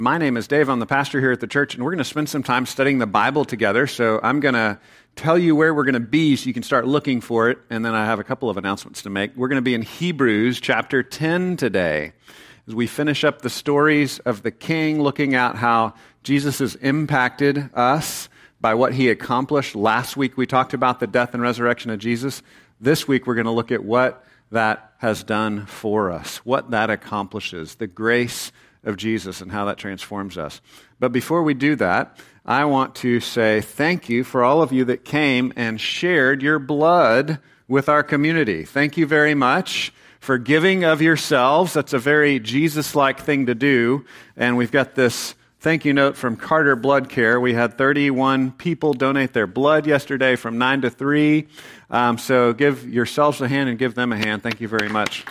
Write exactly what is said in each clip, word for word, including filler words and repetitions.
My name is Dave. I'm the pastor here at the church, and we're going to spend some time studying the Bible together. So I'm going to tell you where we're going to be so you can start looking for it, and then I have a couple of announcements to make. We're going to be in Hebrews chapter ten today as we finish up the stories of the King, looking at how Jesus has impacted us by what he accomplished. Last week we talked about the death and resurrection of Jesus. This week we're going to look at what that has done for us, what that accomplishes, the grace of Jesus and how that transforms us. But before we do that, I want to say thank you for all of you that came and shared your blood with our community. Thank you very much for giving of yourselves. That's a very Jesus-like thing to do. And we've got this thank you note from Carter Blood Care. We had thirty-one people donate their blood yesterday from nine to three. Um, so give yourselves a hand and give them a hand. Thank you very much.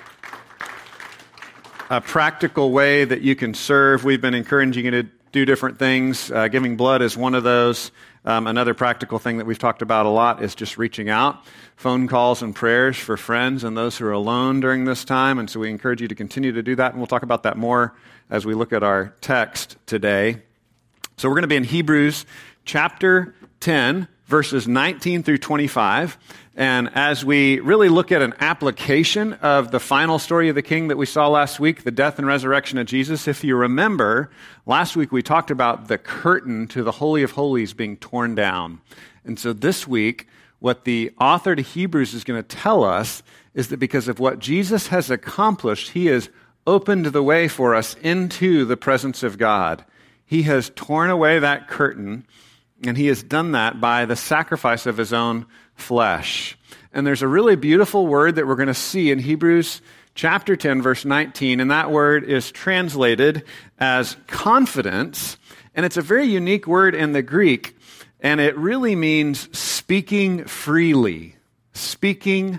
A practical way that you can serve. We've been encouraging you to do different things. Uh, giving blood is one of those. Um, another practical thing that we've talked about a lot is just reaching out. Phone calls and prayers for friends and those who are alone during this time. And so we encourage you to continue to do that. And we'll talk about that more as we look at our text today. So we're going to be in Hebrews chapter ten, verses nineteen through twenty-five. And as we really look at an application of the final story of the King that we saw last week, the death and resurrection of Jesus, if you remember, last week we talked about the curtain to the Holy of Holies being torn down. And so this week, what the author to Hebrews is going to tell us is that because of what Jesus has accomplished, he has opened the way for us into the presence of God. He has torn away that curtain, and he has done that by the sacrifice of his own flesh. And there's a really beautiful word that we're going to see in Hebrews chapter ten, verse nineteen, and that word is translated as confidence, and it's a very unique word in the Greek, and it really means speaking freely. Speaking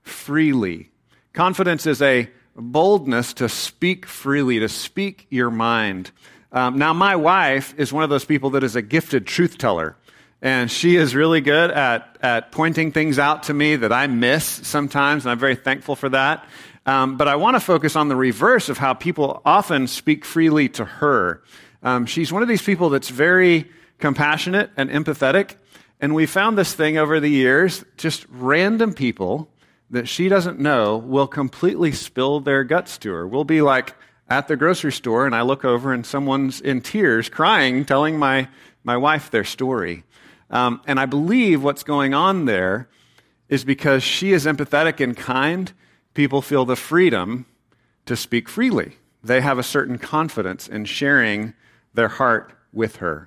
freely. Confidence is a boldness to speak freely, to speak your mind. Um, now, my wife is one of those people that is a gifted truth teller. And she is really good at, at pointing things out to me that I miss sometimes, and I'm very thankful for that. Um, but I want to focus on the reverse of how people often speak freely to her. Um, she's one of these people that's very compassionate and empathetic, and we found this thing over the years, just random people that she doesn't know will completely spill their guts to her. We'll be like at the grocery store, and I look over, and someone's in tears, crying, telling my, my wife their story. Um, and I believe what's going on there is because she is empathetic and kind, people feel the freedom to speak freely. They have a certain confidence in sharing their heart with her.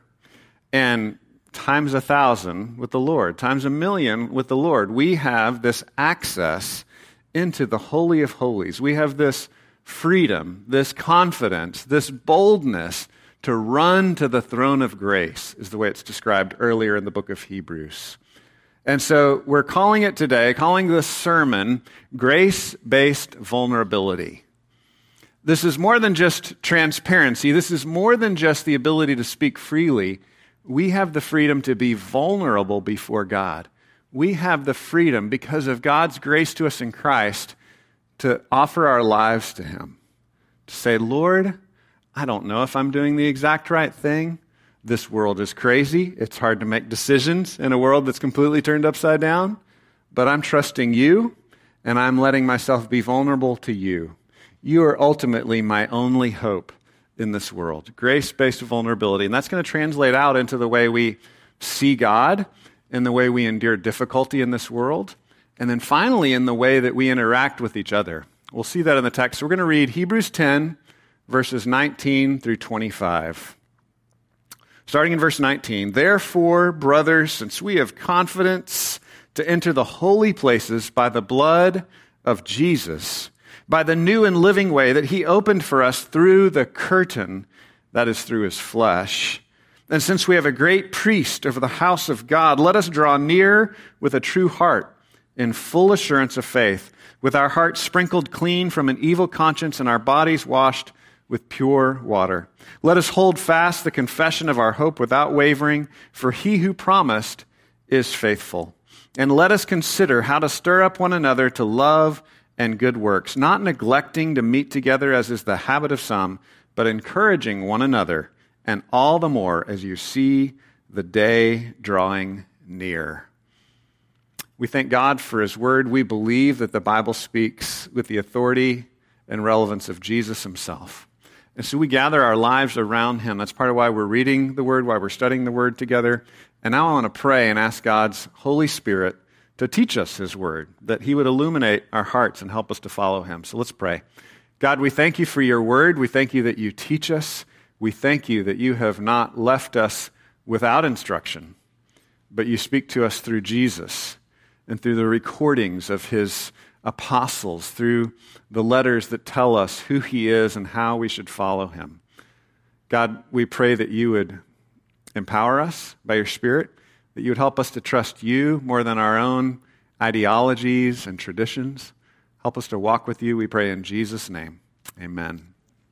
And times a thousand with the Lord, times a million with the Lord, we have this access into the Holy of Holies. We have this freedom, this confidence, this boldness to run to the throne of grace, is the way it's described earlier in the book of Hebrews. And so we're calling it today, calling this sermon, Grace-Based Vulnerability. This is more than just transparency. This is more than just the ability to speak freely. We have the freedom to be vulnerable before God. We have the freedom, because of God's grace to us in Christ, to offer our lives to him. To say, Lord, I don't know if I'm doing the exact right thing. This world is crazy. It's hard to make decisions in a world that's completely turned upside down. But I'm trusting you, and I'm letting myself be vulnerable to you. You are ultimately my only hope in this world. Grace-based vulnerability. And that's going to translate out into the way we see God, and the way we endure difficulty in this world, and then finally in the way that we interact with each other. We'll see that in the text. So we're going to read Hebrews ten, verses nineteen through twenty-five. Starting in verse nineteen, therefore, brothers, since we have confidence to enter the holy places by the blood of Jesus, by the new and living way that he opened for us through the curtain, that is through his flesh. And since we have a great priest over the house of God, let us draw near with a true heart in full assurance of faith, with our hearts sprinkled clean from an evil conscience and our bodies washed with pure water. Let us hold fast the confession of our hope without wavering, for he who promised is faithful. And let us consider how to stir up one another to love and good works, not neglecting to meet together as is the habit of some, but encouraging one another, and all the more as you see the day drawing near. We thank God for his word. We believe that the Bible speaks with the authority and relevance of Jesus himself. And so we gather our lives around him. That's part of why we're reading the word, why we're studying the word together. And now I want to pray and ask God's Holy Spirit to teach us his word, that he would illuminate our hearts and help us to follow him. So let's pray. God, we thank you for your word. We thank you that you teach us. We thank you that you have not left us without instruction, but you speak to us through Jesus and through the recordings of his apostles, through the letters that tell us who he is and how we should follow him. God, we pray that you would empower us by your Spirit, that you would help us to trust you more than our own ideologies and traditions. Help us to walk with you, we pray in Jesus' name. Amen.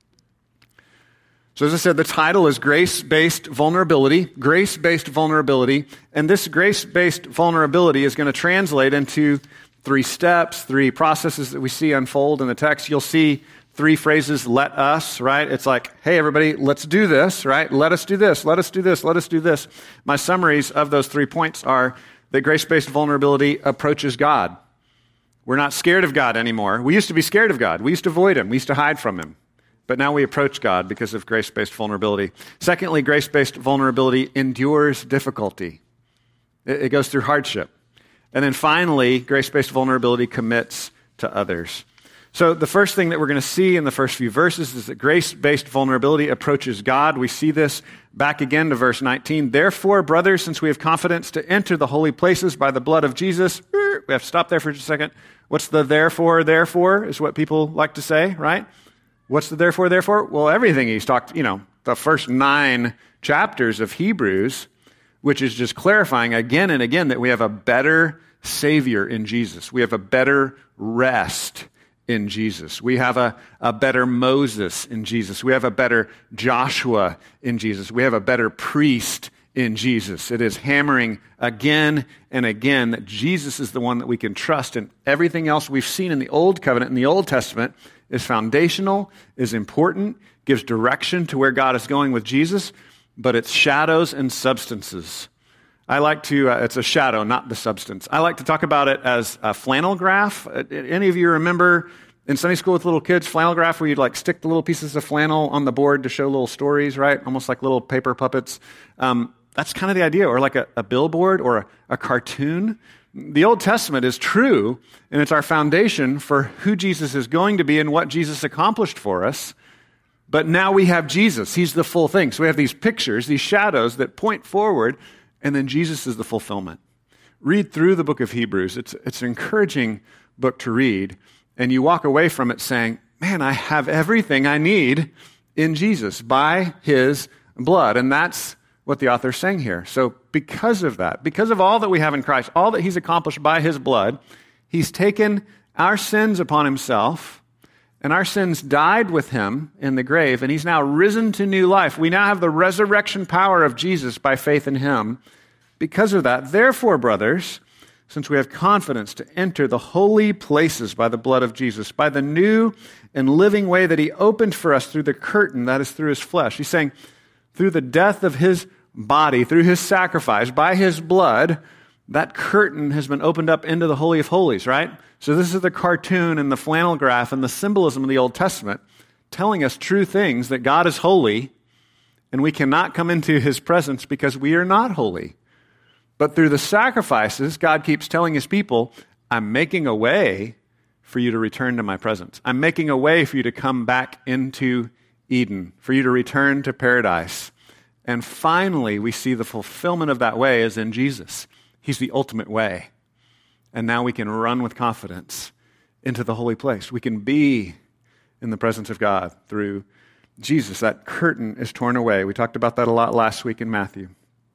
So as I said, the title is Grace-Based Vulnerability, Grace-Based Vulnerability, and this grace-based vulnerability is going to translate into three steps, three processes that we see unfold in the text. You'll see three phrases, let us, right? It's like, hey, everybody, let's do this, right? Let us do this, let us do this, let us do this. My summaries of those three points are that grace-based vulnerability approaches God. We're not scared of God anymore. We used to be scared of God. We used to avoid him. We used to hide from him. But now we approach God because of grace-based vulnerability. Secondly, grace-based vulnerability endures difficulty. It, it goes through hardship. And then finally, grace-based vulnerability commits to others. So the first thing that we're going to see in the first few verses is that grace-based vulnerability approaches God. We see this back again to verse nineteen. Therefore, brothers, since we have confidence to enter the holy places by the blood of Jesus, we have to stop there for just a second. What's the therefore, therefore, is what people like to say, right? What's the therefore, therefore? Well, everything he's talked, you know, the first nine chapters of Hebrews, which is just clarifying again and again that we have a better Savior in Jesus. We have a better rest in Jesus. We have a, a better Moses in Jesus. We have a better Joshua in Jesus. We have a better priest in Jesus. It is hammering again and again that Jesus is the one that we can trust, and everything else we've seen in the Old Covenant, in the Old Testament, is foundational, is important, gives direction to where God is going with Jesus, but it's shadows and substances. I like to, uh, it's a shadow, not the substance. I like to talk about it as a flannel graph. Uh, any of you remember in Sunday school with little kids, flannel graph, where you'd like stick the little pieces of flannel on the board to show little stories, right? Almost like little paper puppets. Um, that's kind of the idea, or like a, a billboard or a, a cartoon. The Old Testament is true, and it's our foundation for who Jesus is going to be and what Jesus accomplished for us. But now we have Jesus. He's the full thing. So we have these pictures, these shadows that point forward, and then Jesus is the fulfillment. Read through the book of Hebrews. It's, it's an encouraging book to read, and you walk away from it saying, man, I have everything I need in Jesus by his blood. And that's what the author's saying here. So because of that, because of all that we have in Christ, all that he's accomplished by his blood, he's taken our sins upon himself, and our sins died with him in the grave, and he's now risen to new life. We now have the resurrection power of Jesus by faith in him. Because of that, therefore, brothers, since we have confidence to enter the holy places by the blood of Jesus, by the new and living way that he opened for us through the curtain, that is through his flesh. He's saying, through the death of his body, through his sacrifice, by his blood, that curtain has been opened up into the Holy of Holies, right? So this is the cartoon and the flannel graph and the symbolism of the Old Testament telling us true things, that God is holy and we cannot come into his presence because we are not holy. But through the sacrifices, God keeps telling his people, I'm making a way for you to return to my presence. I'm making a way for you to come back into Eden, for you to return to paradise. And finally, we see the fulfillment of that way is in Jesus. He's the ultimate way. And now we can run with confidence into the holy place. We can be in the presence of God through Jesus. That curtain is torn away. We talked about that a lot last week in Matthew.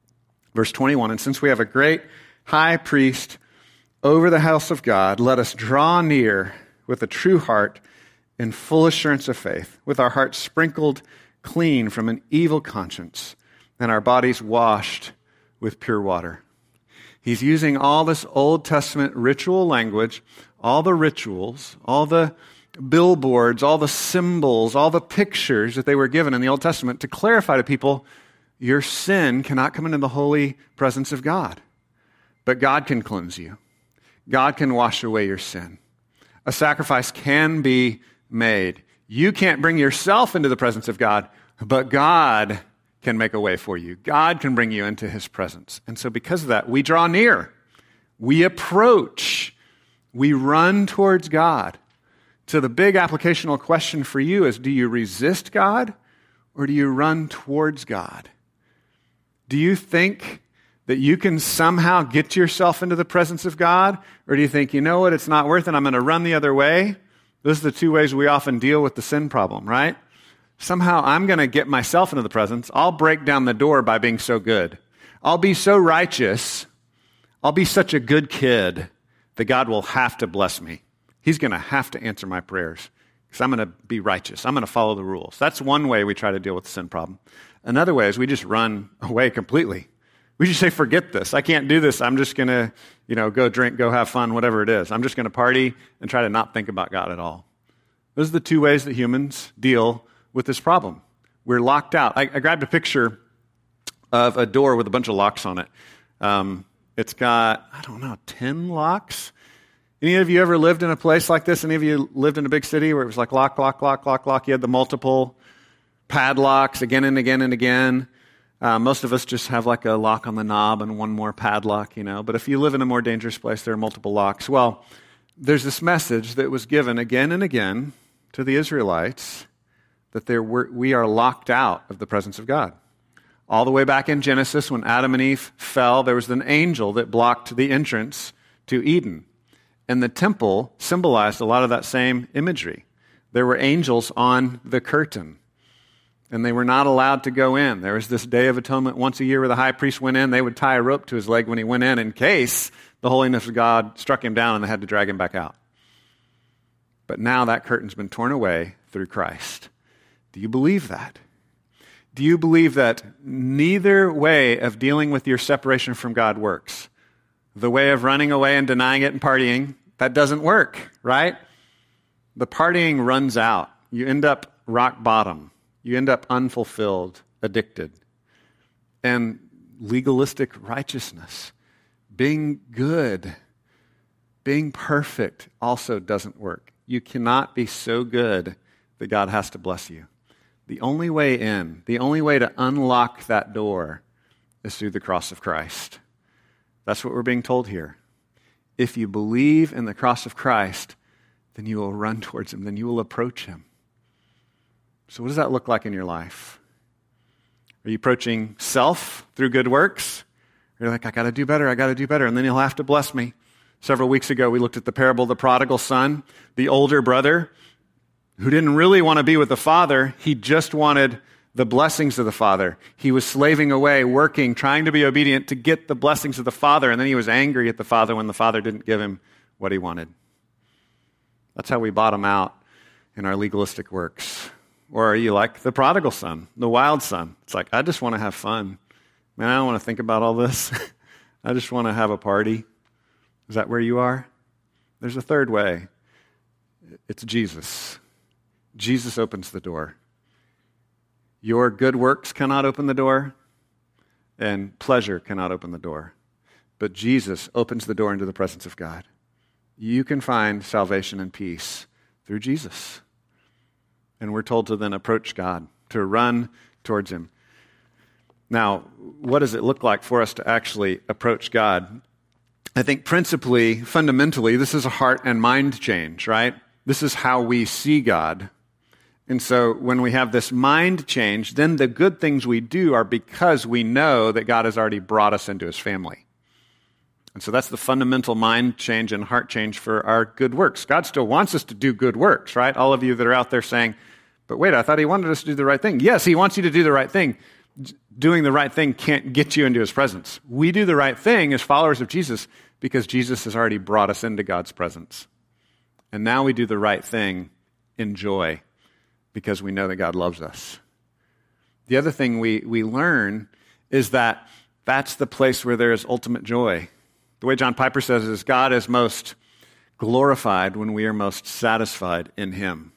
Verse twenty-one, and since we have a great high priest over the house of God, let us draw near with a true heart in full assurance of faith, with our hearts sprinkled clean from an evil conscience and our bodies washed with pure water. He's using all this Old Testament ritual language, all the rituals, all the billboards, all the symbols, all the pictures that they were given in the Old Testament to clarify to people, your sin cannot come into the holy presence of God. But God can cleanse you. God can wash away your sin. A sacrifice can be made. You can't bring yourself into the presence of God, but God can make a way for you. God can bring you into his presence. And so because of that, we draw near. We approach. We run towards God. So the big applicational question for you is, do you resist God or do you run towards God? Do you think that you can somehow get yourself into the presence of God? Or do you think, you know what, it's not worth it, I'm going to run the other way? Those are the two ways we often deal with the sin problem, right? Somehow I'm going to get myself into the presence. I'll break down the door by being so good. I'll be so righteous. I'll be such a good kid that God will have to bless me. He's going to have to answer my prayers because I'm going to be righteous. I'm going to follow the rules. That's one way we try to deal with the sin problem. Another way is we just run away completely. We just say, forget this. I can't do this. I'm just going to, you know, go drink, go have fun, whatever it is. I'm just going to party and try to not think about God at all. Those are the two ways that humans deal with this problem. We're locked out. I, I grabbed a picture of a door with a bunch of locks on it. Um, it's got, I don't know, ten locks. Any of you ever lived in a place like this? Any of you lived in a big city where it was like lock, lock, lock, lock, lock? You had the multiple padlocks again and again and again. Uh, most of us just have like a lock on the knob and one more padlock, you know. But if you live in a more dangerous place, there are multiple locks. Well, there's this message that was given again and again to the Israelites that there were, we are locked out of the presence of God. All the way back in Genesis, when Adam and Eve fell, there was an angel that blocked the entrance to Eden. And the temple symbolized a lot of that same imagery. There were angels on the curtain, and they were not allowed to go in. There was this Day of Atonement once a year where the high priest went in. They would tie a rope to his leg when he went in in case the holiness of God struck him down and they had to drag him back out. But now that curtain's been torn away through Christ. Do you believe that? Do you believe that neither way of dealing with your separation from God works? The way of running away and denying it and partying, that doesn't work, right? The partying runs out. You end up rock bottom. You end up unfulfilled, addicted. And legalistic righteousness, being good, being perfect also doesn't work. You cannot be so good that God has to bless you. The only way in, the only way to unlock that door is through the cross of Christ. That's what we're being told here. If you believe in the cross of Christ, then you will run towards him, then you will approach him. So what does that look like in your life? Are you approaching self through good works? You're like, I got to do better, I got to do better, and then he'll have to bless me. Several weeks ago, we looked at the parable of the prodigal son, the older brother, who didn't really want to be with the father. He just wanted the blessings of the father. He was slaving away, working, trying to be obedient to get the blessings of the father, and then he was angry at the father when the father didn't give him what he wanted. That's how we bottom out in our legalistic works. Or are you like the prodigal son, the wild son? It's like, I just want to have fun. Man, I don't want to think about all this. I just want to have a party. Is that where you are? There's a third way. It's Jesus. Jesus opens the door. Your good works cannot open the door, and pleasure cannot open the door. But Jesus opens the door into the presence of God. You can find salvation and peace through Jesus. And we're told to then approach God, to run towards him. Now, what does it look like for us to actually approach God? I think principally, fundamentally, this is a heart and mind change, right? This is how we see God. And so when we have this mind change, then the good things we do are because we know that God has already brought us into his family. And so that's the fundamental mind change and heart change for our good works. God still wants us to do good works, right? All of you that are out there saying, but wait, I thought he wanted us to do the right thing. Yes, he wants you to do the right thing. Doing the right thing can't get you into his presence. We do the right thing as followers of Jesus because Jesus has already brought us into God's presence. And now we do the right thing in joy because we know that God loves us. The other thing we, we learn is that that's the place where there is ultimate joy. The way John Piper says is God is most glorified when we are most satisfied in him.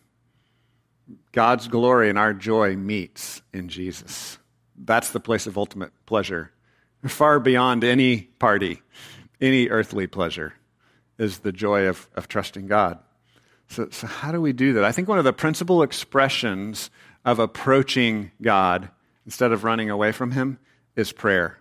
God's glory and our joy meets in Jesus. That's the place of ultimate pleasure. Far beyond any party, any earthly pleasure is the joy of, of trusting God. So, so how do we do that? I think one of the principal expressions of approaching God instead of running away from him is prayer.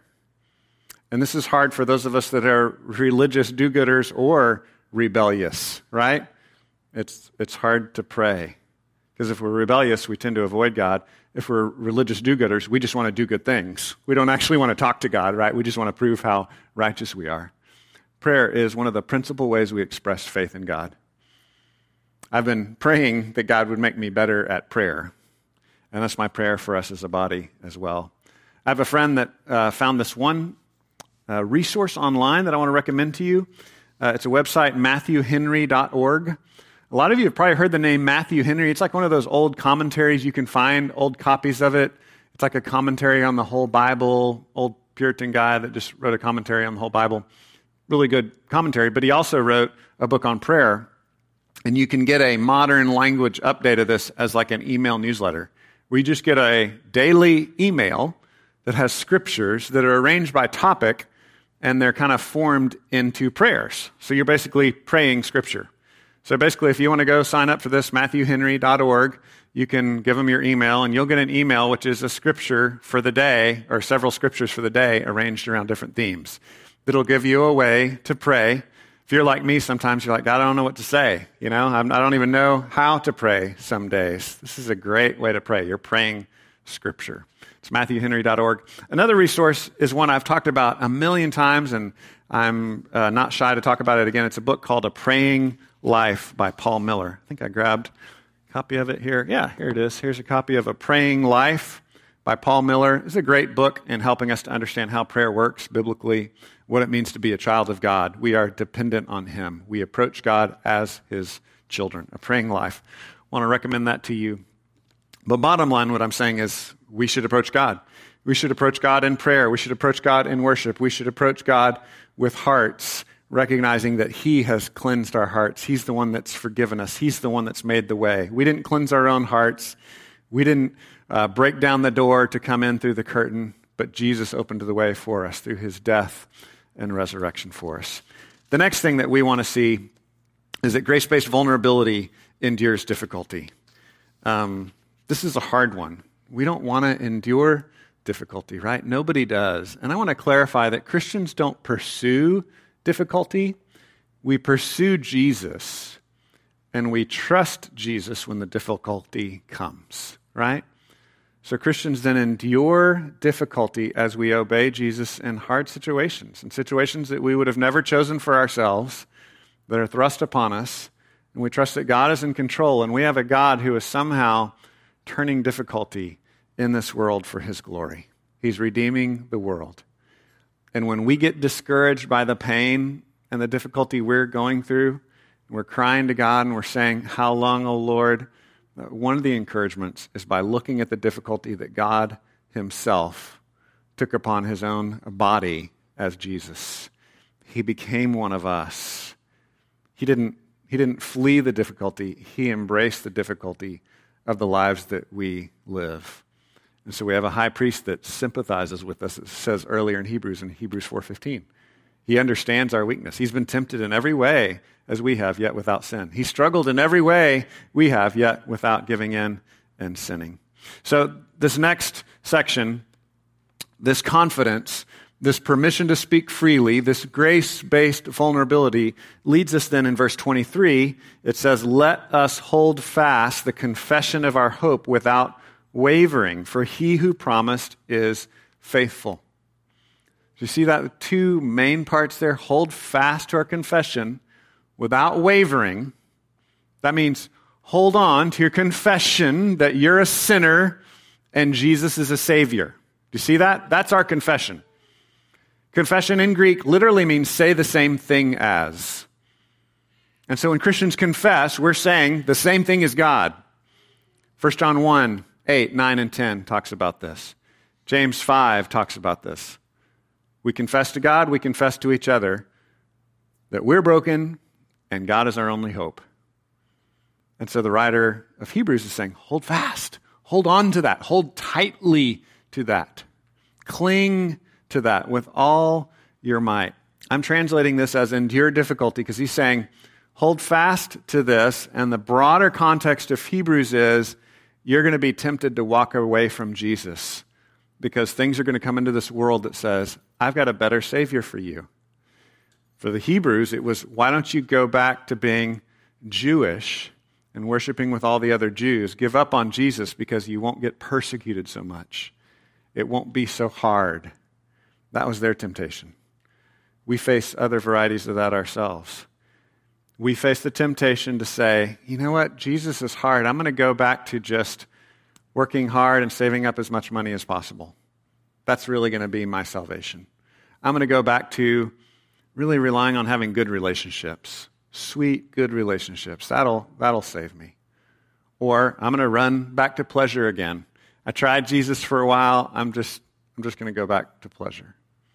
And this is hard for those of us that are religious do-gooders or rebellious, right? It's it's hard to pray. Because if we're rebellious, we tend to avoid God. If we're religious do-gooders, we just want to do good things. We don't actually want to talk to God, right? We just want to prove how righteous we are. Prayer is one of the principal ways we express faith in God. I've been praying that God would make me better at prayer. And that's my prayer for us as a body as well. I have a friend that uh, found this one uh, resource online that I want to recommend to you. Uh, it's a website, matthew henry dot org. A lot of you have probably heard the name Matthew Henry. It's like one of those old commentaries you can find, old copies of it. It's like a commentary on the whole Bible, old Puritan guy that just wrote a commentary on the whole Bible. Really good commentary, but he also wrote a book on prayer. And you can get a modern language update of this as like an email newsletter. We just get a daily email that has scriptures that are arranged by topic, and they're kind of formed into prayers. So you're basically praying scripture. So basically, if you want to go sign up for this, matthew henry dot org, you can give them your email, and you'll get an email which is a scripture for the day, or several scriptures for the day arranged around different themes. That'll give you a way to pray. If you're like me, sometimes you're like, God, I don't know what to say. You know, I'm, I don't even know how to pray some days. This is a great way to pray. You're praying scripture. It's matthew henry dot org. Another resource is one I've talked about a million times, and I'm uh, not shy to talk about it again. It's a book called A Praying Life by Paul Miller. I think I grabbed a copy of it here. Yeah, here it is. Here's a copy of A Praying Life by Paul Miller. It's a great book in helping us to understand how prayer works biblically, what it means to be a child of God. We are dependent on him. We approach God as his children. A Praying Life. I want to recommend that to you. But bottom line, what I'm saying is we should approach God. We should approach God in prayer. We should approach God in worship. We should approach God with hearts, recognizing that he has cleansed our hearts. He's the one that's forgiven us. He's the one that's made the way. We didn't cleanse our own hearts. We didn't uh, break down the door to come in through the curtain, but Jesus opened the way for us through his death and resurrection for us. The next thing that we want to see is that grace-based vulnerability endures difficulty. Um, this is a hard one. We don't want to endure difficulty, right? Nobody does. And I want to clarify that Christians don't pursue difficulty. We pursue Jesus, and we trust Jesus when the difficulty comes, right? So Christians then endure difficulty as we obey Jesus in hard situations, in situations that we would have never chosen for ourselves, that are thrust upon us, and we trust that God is in control, and we have a God who is somehow turning difficulty in this world for his glory. He's redeeming the world. And when we get discouraged by the pain and the difficulty we're going through, and we're crying to God and we're saying, how long, O Lord? One of the encouragements is by looking at the difficulty that God himself took upon his own body as Jesus. He became one of us. He didn't, he didn't flee the difficulty. He embraced the difficulty of the lives that we live. And so we have a high priest that sympathizes with us. It says earlier in Hebrews, in Hebrews four fifteen. He understands our weakness. He's been tempted in every way as we have, yet without sin. He struggled in every way we have, yet without giving in and sinning. So this next section, this confidence, this permission to speak freely, this grace-based vulnerability leads us then in verse twenty-three. It says, let us hold fast the confession of our hope without wavering, for he who promised is faithful. Do you see that? Two main parts there. Hold fast to our confession without wavering. That means hold on to your confession that you're a sinner and Jesus is a Savior. Do you see that? That's our confession. Confession in Greek literally means say the same thing as. And so when Christians confess, we're saying the same thing as God. First John one, eight, nine, and ten talks about this. James five talks about this. We confess to God, we confess to each other that we're broken and God is our only hope. And so the writer of Hebrews is saying, hold fast, hold on to that, hold tightly to that, cling to that with all your might. I'm translating this as endure difficulty because he's saying, hold fast to this, and the broader context of Hebrews is you're going to be tempted to walk away from Jesus because things are going to come into this world that says, I've got a better Savior for you. For the Hebrews, it was, why don't you go back to being Jewish and worshiping with all the other Jews? Give up on Jesus because you won't get persecuted so much. It won't be so hard. That was their temptation. We face other varieties of that ourselves. We face the temptation to say, you know what, Jesus is hard. I'm going to go back to just working hard and saving up as much money as possible. That's really going to be my salvation. I'm going to go back to really relying on having good relationships, sweet, good relationships. That'll, that'll save me. Or I'm going to run back to pleasure again. I tried Jesus for a while. I'm just, I'm just going to go back to pleasure.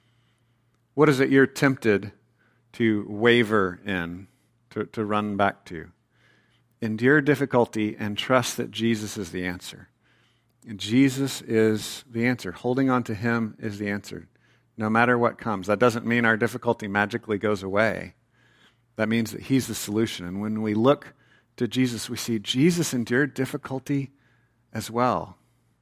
What is it you're tempted to waver in, to, to run back to? Endure difficulty and trust that Jesus is the answer. And Jesus is the answer. Holding on to him is the answer, no matter what comes. That doesn't mean our difficulty magically goes away. That means that he's the solution. And when we look to Jesus, we see Jesus endured difficulty as well.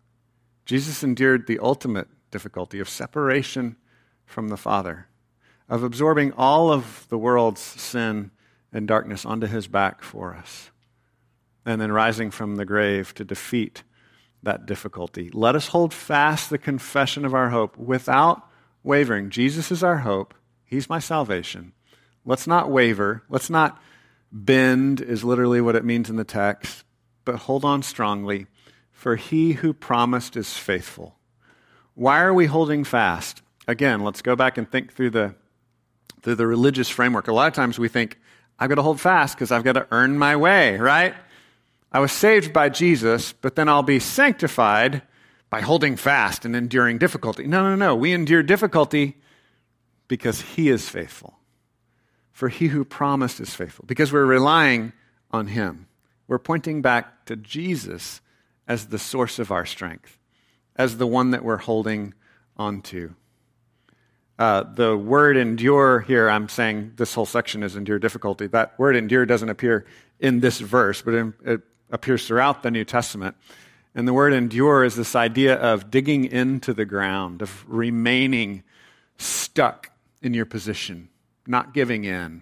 Jesus endured the ultimate difficulty of separation from the Father, of absorbing all of the world's sin and darkness onto his back for us, and then rising from the grave to defeat that difficulty. Let us hold fast the confession of our hope without wavering. Jesus is our hope. He's my salvation. Let's not waver. Let's not bend, is literally what it means in the text, but hold on strongly, for he who promised is faithful. Why are we holding fast? Again, let's go back and think through the through the religious framework. A lot of times we think, I've got to hold fast because I've got to earn my way, right? I was saved by Jesus, but then I'll be sanctified by holding fast and enduring difficulty. No, no, no. We endure difficulty because he is faithful. For he who promised is faithful. Because we're relying on him. We're pointing back to Jesus as the source of our strength, as the one that we're holding on to. Uh, the word endure here, I'm saying this whole section is endure difficulty. That word endure doesn't appear in this verse, but it, it appears throughout the New Testament. And the word endure is this idea of digging into the ground, of remaining stuck in your position, not giving in.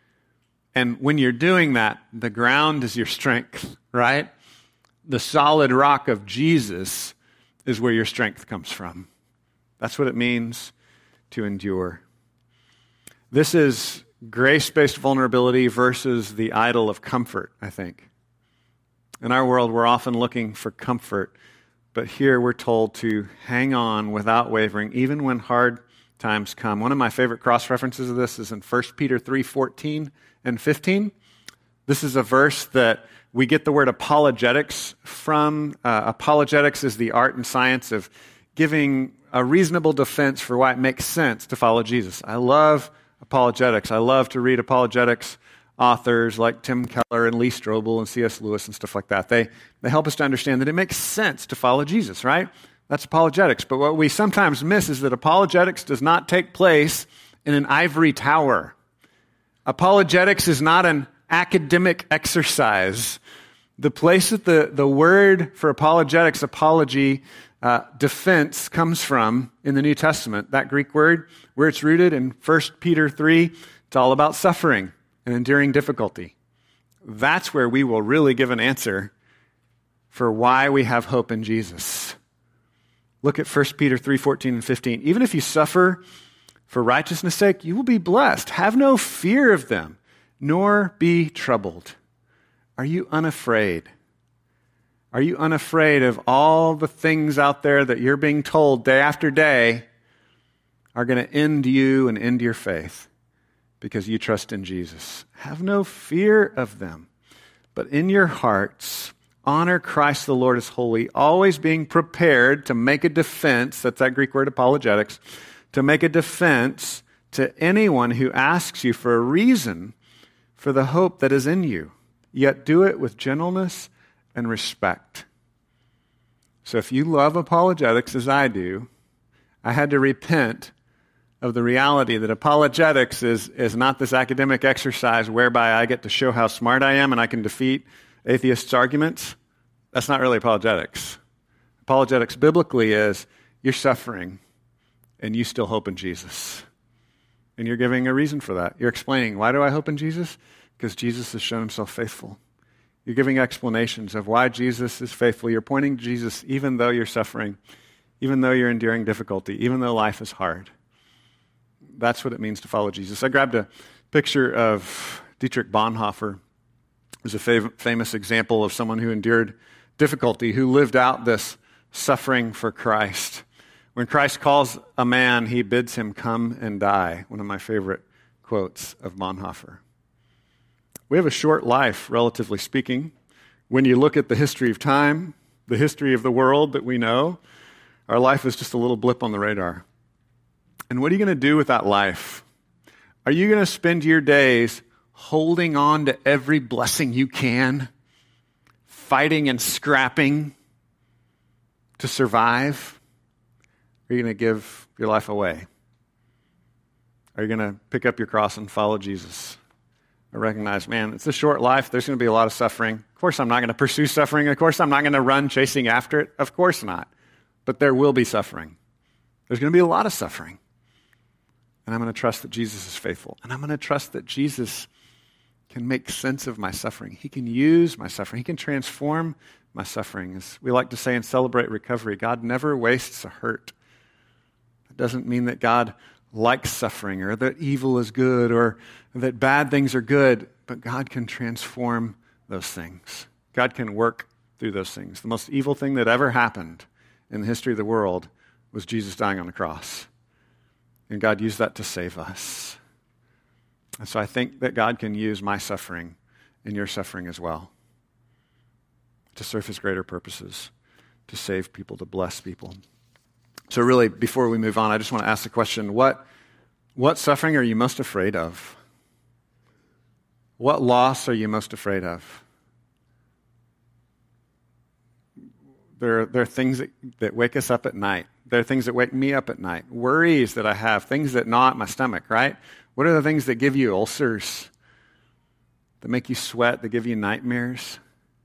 And when you're doing that, the ground is your strength, right? The solid rock of Jesus is where your strength comes from. That's what it means to endure. This is grace-based vulnerability versus the idol of comfort, I think. In our world, we're often looking for comfort, but here we're told to hang on without wavering, even when hard times come. One of my favorite cross-references of this is in First Peter three fourteen and fifteen. This is a verse that we get the word apologetics from. Uh, apologetics is the art and science of giving a reasonable defense for why it makes sense to follow Jesus. I love apologetics. I love to read apologetics authors like Tim Keller and Lee Strobel and C S Lewis and stuff like that. They, they help us to understand that it makes sense to follow Jesus, right? That's apologetics. But what we sometimes miss is that apologetics does not take place in an ivory tower. Apologetics is not an academic exercise. The place that the, the word for apologetics, apology, uh, defense comes from in the New Testament, that Greek word, where it's rooted in First Peter three, it's all about suffering and enduring difficulty. That's where we will really give an answer for why we have hope in Jesus. Look at First Peter three fourteen and fifteen. Even if you suffer for righteousness' sake, you will be blessed. Have no fear of them, nor be troubled. Are you unafraid? Are you unafraid of all the things out there that you're being told day after day are going to end you and end your faith because you trust in Jesus? Have no fear of them, but in your hearts, honor Christ the Lord as holy, always being prepared to make a defense, that's that Greek word apologetics, to make a defense to anyone who asks you for a reason for the hope that is in you, yet do it with gentleness and respect. So if you love apologetics as I do, I had to repent of the reality that apologetics is, is not this academic exercise whereby I get to show how smart I am and I can defeat atheists' arguments. That's not really apologetics. Apologetics biblically is you're suffering and you still hope in Jesus. And you're giving a reason for that. You're explaining, why do I hope in Jesus? Because Jesus has shown himself faithful. You're giving explanations of why Jesus is faithful. You're pointing to Jesus even though you're suffering, even though you're enduring difficulty, even though life is hard. That's what it means to follow Jesus. I grabbed a picture of Dietrich Bonhoeffer. He's a fav- famous example of someone who endured difficulty, who lived out this suffering for Christ. When Christ calls a man, he bids him come and die. One of my favorite quotes of Bonhoeffer. We have a short life, relatively speaking. When you look at the history of time, the history of the world that we know, our life is just a little blip on the radar. And what are you going to do with that life? Are you going to spend your days holding on to every blessing you can, fighting and scrapping to survive? Or are you going to give your life away? Are you going to pick up your cross and follow Jesus? Or recognize, man, it's a short life. There's going to be a lot of suffering. Of course, I'm not going to pursue suffering. Of course, I'm not going to run chasing after it. Of course not. But there will be suffering. There's going to be a lot of suffering. And I'm going to trust that Jesus is faithful. And I'm going to trust that Jesus can make sense of my suffering. He can use my suffering. He can transform my suffering. As we like to say in Celebrate Recovery, God never wastes a hurt. It doesn't mean that God likes suffering or that evil is good or that bad things are good, but God can transform those things. God can work through those things. The most evil thing that ever happened in the history of the world was Jesus dying on the cross. And God used that to save us. And so I think that God can use my suffering and your suffering as well to serve his greater purposes, to save people, to bless people. So really, before we move on, I just want to ask the question, what, what suffering are you most afraid of? What loss are you most afraid of? There, there are things that, that wake us up at night. There are things that wake me up at night. Worries that I have, things that gnaw at my stomach, right? What are the things that give you ulcers, that make you sweat, that give you nightmares?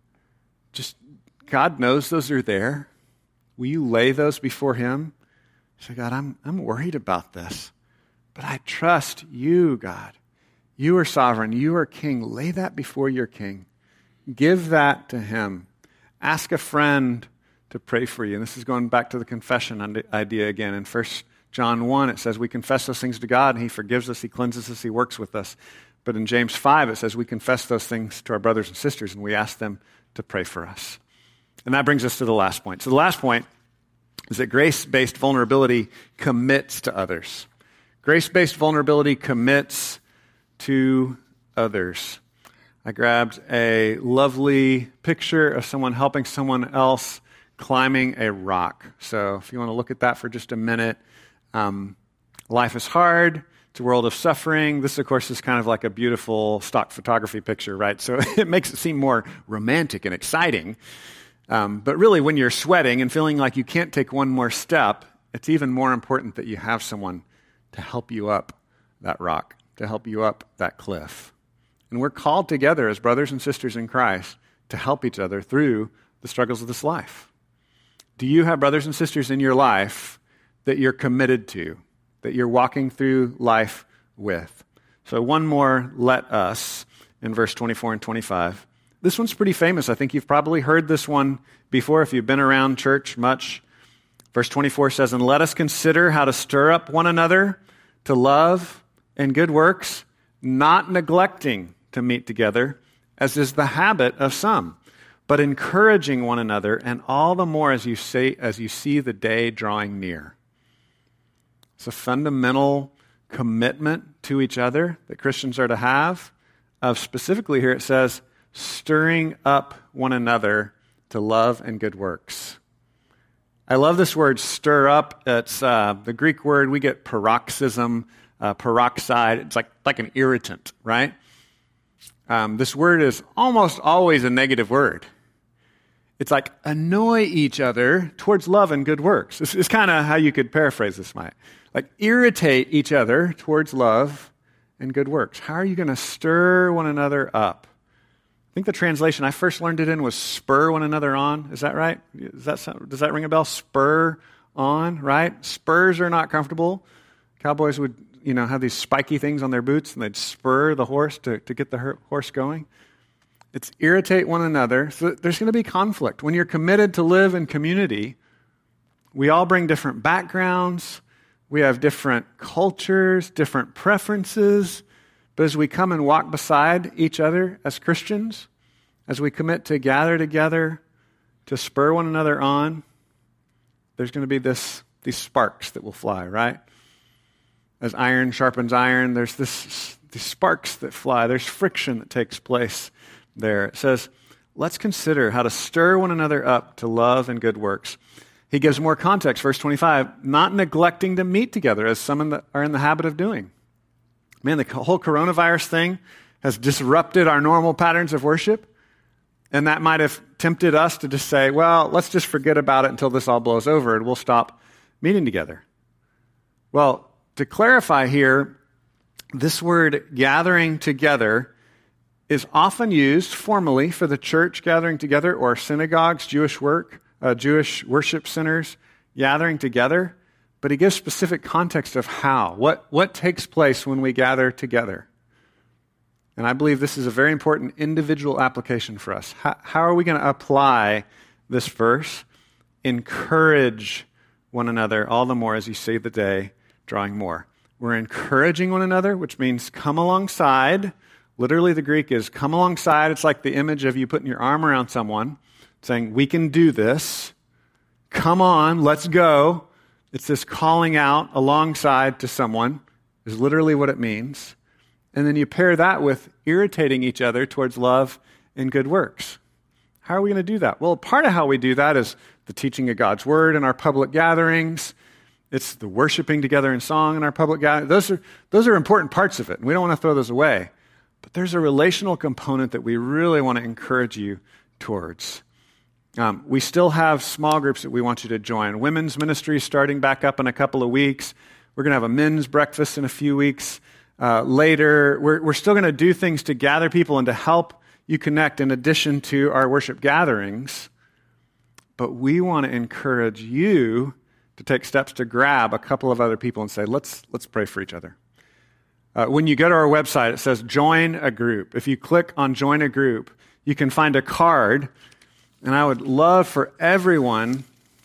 Just, God knows those are there. Will you lay those before him? Say, God, I'm, I'm worried about this, but I trust you, God. You are sovereign. You are king. Lay that before your king. Give that to him. Ask a friend to pray for you. And this is going back to the confession idea again. In First John one, it says we confess those things to God, and he forgives us, he cleanses us, he works with us. But in James five, it says we confess those things to our brothers and sisters, and we ask them to pray for us. And that brings us to the last point. So the last point is that grace-based vulnerability commits to others. Grace-based vulnerability commits to others. I grabbed a lovely picture of someone helping someone else climbing a rock. So if you want to look at that for just a minute, um, life is hard. It's a world of suffering. This, of course, is kind of like a beautiful stock photography picture, right? So it makes it seem more romantic and exciting. Um, but really, when you're sweating and feeling like you can't take one more step, it's even more important that you have someone to help you up that rock, to help you up that cliff. And we're called together as brothers and sisters in Christ to help each other through the struggles of this life. Do you have brothers and sisters in your life that you're committed to, that you're walking through life with? So one more let us in verse twenty-four and twenty-five. This one's pretty famous. I think you've probably heard this one before if you've been around church much. Verse twenty-four says, "And let us consider how to stir up one another to love and good works, not neglecting to meet together, as is the habit of some, but encouraging one another, and all the more as you say, as you see the day drawing near." It's a fundamental commitment to each other that Christians are to have. Of specifically here it says, stirring up one another to love and good works. I love this word, stir up. It's uh, the Greek word, we get paroxysm, uh, peroxide. It's like, like an irritant, right? Um, this word is almost always a negative word. It's like annoy each other towards love and good works. This is kind of how you could paraphrase this, Mike. Like irritate each other towards love and good works. How are you going to stir one another up? I think the translation I first learned it in was spur one another on. Is that right? Is that sound, does that ring a bell? Spur on, right? Spurs are not comfortable. Cowboys would, you know, have these spiky things on their boots, and they'd spur the horse to, to get the horse going. It's irritate one another. So there's going to be conflict. When you're committed to live in community, we all bring different backgrounds. We have different cultures, different preferences. But as we come and walk beside each other as Christians, as we commit to gather together, to spur one another on, there's going to be this these sparks that will fly, right? As iron sharpens iron, there's this these sparks that fly. There's friction that takes place there. It says, let's consider how to stir one another up to love and good works. He gives more context, verse twenty-five, not neglecting to meet together as some in the, are in the habit of doing. Man, the whole coronavirus thing has disrupted our normal patterns of worship, and that might have tempted us to just say, well, let's just forget about it until this all blows over and we'll stop meeting together. Well, to clarify here, this word gathering together is often used formally for the church gathering together or synagogues, Jewish work, uh, Jewish worship centers gathering together. But he gives specific context of how, what, what takes place when we gather together. And I believe this is a very important individual application for us. How, how are we going to apply this verse? Encourage one another all the more as you see the day drawing more. We're encouraging one another, which means come alongside. Literally, the Greek is come alongside. It's like the image of you putting your arm around someone, saying, we can do this. Come on, let's go. It's this calling out alongside to someone is literally what it means. And then you pair that with irritating each other towards love and good works. How are we going to do that? Well, part of how we do that is the teaching of God's word in our public gatherings. It's the worshiping together in song in our public gatherings. Those are, those are important parts of it, and we don't want to throw those away. But there's a relational component that we really want to encourage you towards. Um, we still have small groups that we want you to join. Women's ministry is starting back up in a couple of weeks. We're going to have a men's breakfast in a few weeks uh, later. We're, we're still going to do things to gather people and to help you connect in addition to our worship gatherings. But we want to encourage you to take steps to grab a couple of other people and say, let's, let's pray for each other. Uh, when you go to our website, it says join a group. If you click on join a group, you can find a card. And I would love for everyone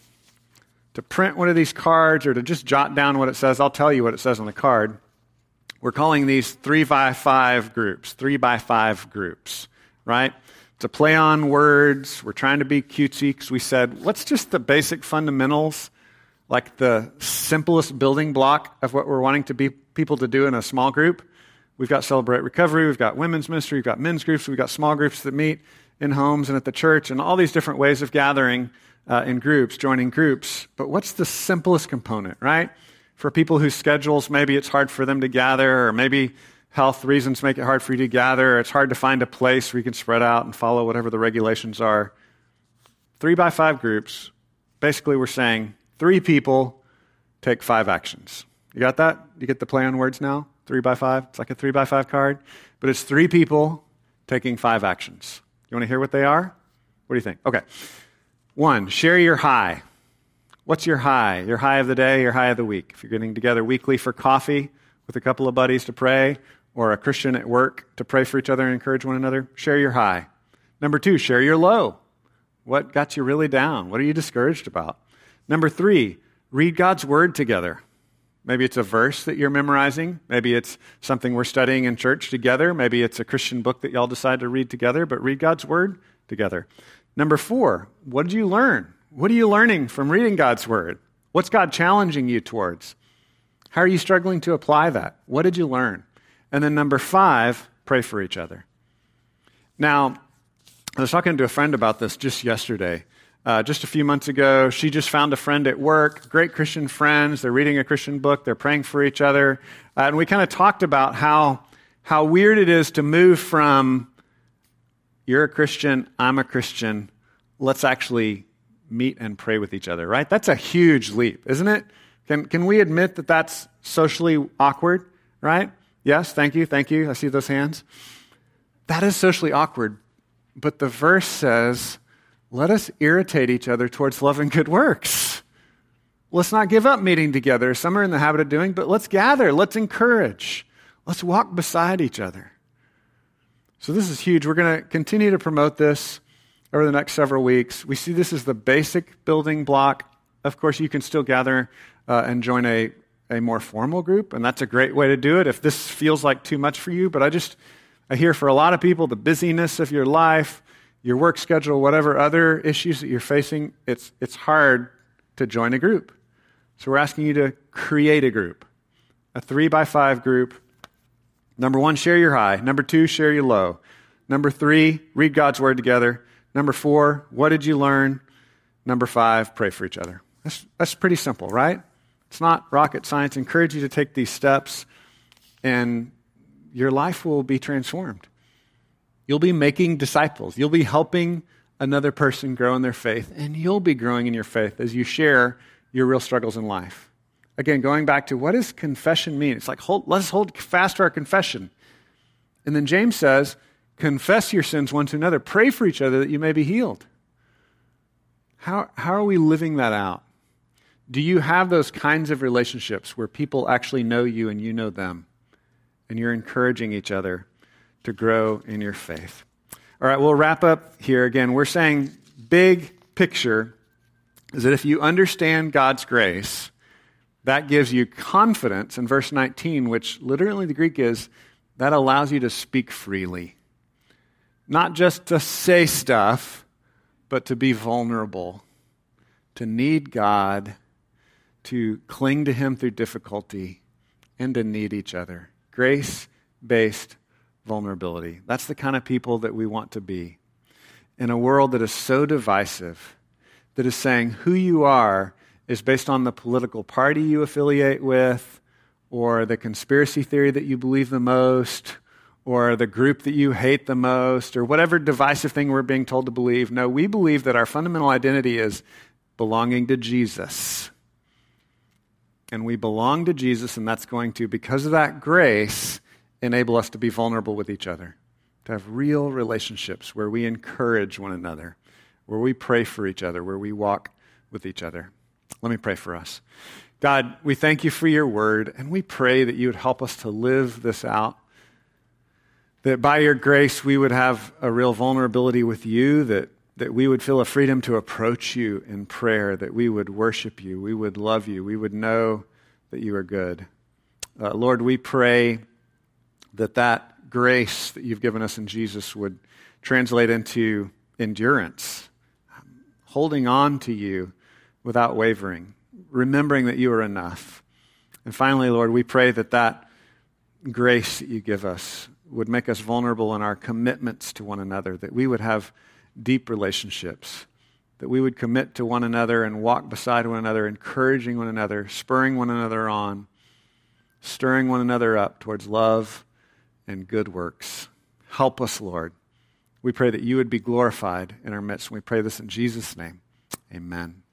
to print one of these cards or to just jot down what it says. I'll tell you what it says on the card. We're calling these three by five groups, three by five groups, right? It's a play on words. We're trying to be cutesy because we said, what's just the basic fundamentals, like the simplest building block of what we're wanting to be people to do in a small group? We've got Celebrate Recovery. We've got women's ministry. We've got men's groups. We've got small groups that meet in homes and at the church, and all these different ways of gathering uh, in groups, joining groups. But what's the simplest component, right? For people whose schedules, maybe it's hard for them to gather, or maybe health reasons make it hard for you to gather, or it's hard to find a place where you can spread out and follow whatever the regulations are. Three by five groups. Basically, we're saying three people take five actions. You got that? You get the play on words now? Three by five? It's like a three by five card. But it's three people taking five actions. You want to hear what they are? What do you think? Okay. One, share your high. What's your high? Your high of the day, your high of the week. If you're getting together weekly for coffee with a couple of buddies to pray, or a Christian at work to pray for each other and encourage one another, share your high. Number two, share your low. What got you really down? What are you discouraged about? Number three, read God's word together. Maybe it's a verse that you're memorizing. Maybe it's something we're studying in church together. Maybe it's a Christian book that y'all decide to read together, but read God's word together. Number four, what did you learn? What are you learning from reading God's word? What's God challenging you towards? How are you struggling to apply that? What did you learn? And then number five, pray for each other. Now, I was talking to a friend about this just yesterday. Uh, just a few months ago, she just found a friend at work, great Christian friends. They're reading a Christian book. They're praying for each other. Uh, and we kind of talked about how, how weird it is to move from you're a Christian, I'm a Christian, let's actually meet and pray with each other, right? That's a huge leap, isn't it? Can, can we admit that that's socially awkward, right? Yes, thank you, thank you. I see those hands. That is socially awkward, but the verse says, let us irritate each other towards love and good works. Let's not give up meeting together. Some are in the habit of doing, but let's gather, let's encourage, let's walk beside each other. So this is huge. We're going to continue to promote this over the next several weeks. We see this as the basic building block. Of course, you can still gather uh, and join a, a more formal group, and that's a great way to do it if this feels like too much for you. But I just, I hear for a lot of people, the busyness of your life, your work schedule, whatever other issues that you're facing, it's it's hard to join a group. So we're asking you to create a group, a three by five group. Number one, share your high. Number two, share your low. Number three, read God's word together. Number four, what did you learn? Number five, pray for each other. That's, that's pretty simple, right? It's not rocket science. I encourage you to take these steps, and your life will be transformed. You'll be making disciples. You'll be helping another person grow in their faith, and you'll be growing in your faith as you share your real struggles in life. Again, going back to what does confession mean? It's like, hold, let's hold fast to our confession. And then James says, confess your sins one to another. Pray for each other that you may be healed. How, how are we living that out? Do you have those kinds of relationships where people actually know you and you know them, and you're encouraging each other to grow in your faith? All right, we'll wrap up here. Again, we're saying big picture is that if you understand God's grace, that gives you confidence in verse nineteen, which literally the Greek is, that allows you to speak freely. Not just to say stuff, but to be vulnerable, to need God, to cling to Him through difficulty, and to need each other. Grace-based vulnerability. That's the kind of people that we want to be. In a world that is so divisive, that is saying who you are is based on the political party you affiliate with, or the conspiracy theory that you believe the most, or the group that you hate the most, or whatever divisive thing we're being told to believe. No, we believe that our fundamental identity is belonging to Jesus. And we belong to Jesus, and that's going to, because of that grace, enable us to be vulnerable with each other, to have real relationships where we encourage one another, where we pray for each other, where we walk with each other. Let me pray for us. God, we thank you for your word, and we pray that you would help us to live this out, that by your grace we would have a real vulnerability with you, that, that we would feel a freedom to approach you in prayer, that we would worship you, we would love you, we would know that you are good. Uh, Lord, we pray that that grace that you've given us in Jesus would translate into endurance, holding on to you without wavering, remembering that you are enough. And finally, Lord, we pray that that grace that you give us would make us vulnerable in our commitments to one another, that we would have deep relationships, that we would commit to one another and walk beside one another, encouraging one another, spurring one another on, stirring one another up towards love and good works. Help us, Lord. We pray that you would be glorified in our midst. And we pray this in Jesus' name. Amen.